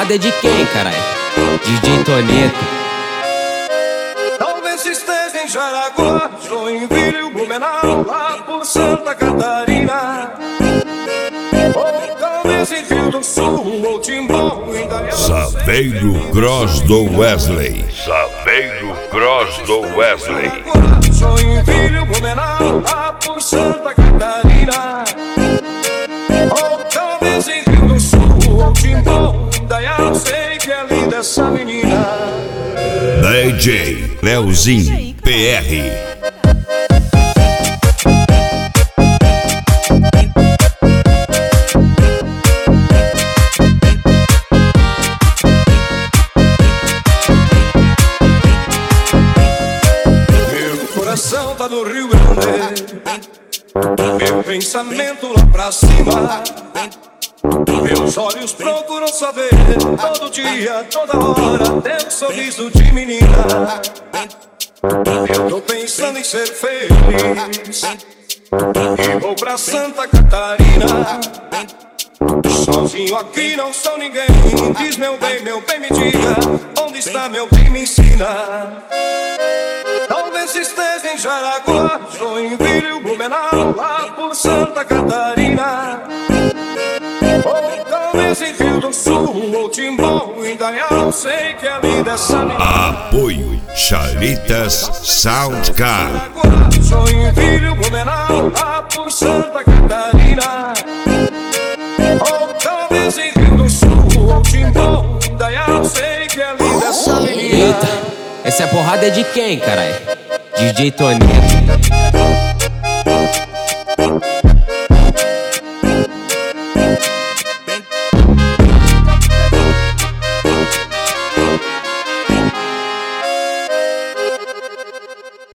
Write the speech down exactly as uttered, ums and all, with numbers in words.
porrada é de quem, caralho? D J Toneto. Talvez esteja em Jaraguá, Joinville, Blumenau, lá por Santa Catarina. Ou talvez em Rio do Sul, ou Timbó, Indaial. Saveiro Cross do Wesley. Saveiro Cross do Wesley. Joinville, Blumenau, lá por Santa Catarina. Ou talvez em Rio do Sul, ou Timbó, Indaial. Sei que é linda essa menina. D J Leozinho P R. Tá no Rio Grande, meu pensamento lá pra cima, meus olhos procuram saber todo dia, toda hora, teu sorriso de menina. Eu tô pensando em ser feliz e vou pra Santa Catarina. Sozinho aqui não sou ninguém. Diz meu bem, meu bem, me diga onde está meu bem, me ensina. Talvez esteja em Jaraguá, Joinville, Blumenau, lá por Santa Catarina. Ou talvez em Rio do Sul, ou Timbó, Indaial. Sei que é linda essa menina. Apoio Chalitas Soundcar. Jaraguá, Joinville, Blumenau, lá por Santa Catarina. Ou talvez em Rio do Sul, ou Timbó, Indaial. Sei que é linda essa menina. Eita, essa porrada é de quem, caralho? D J Toneto.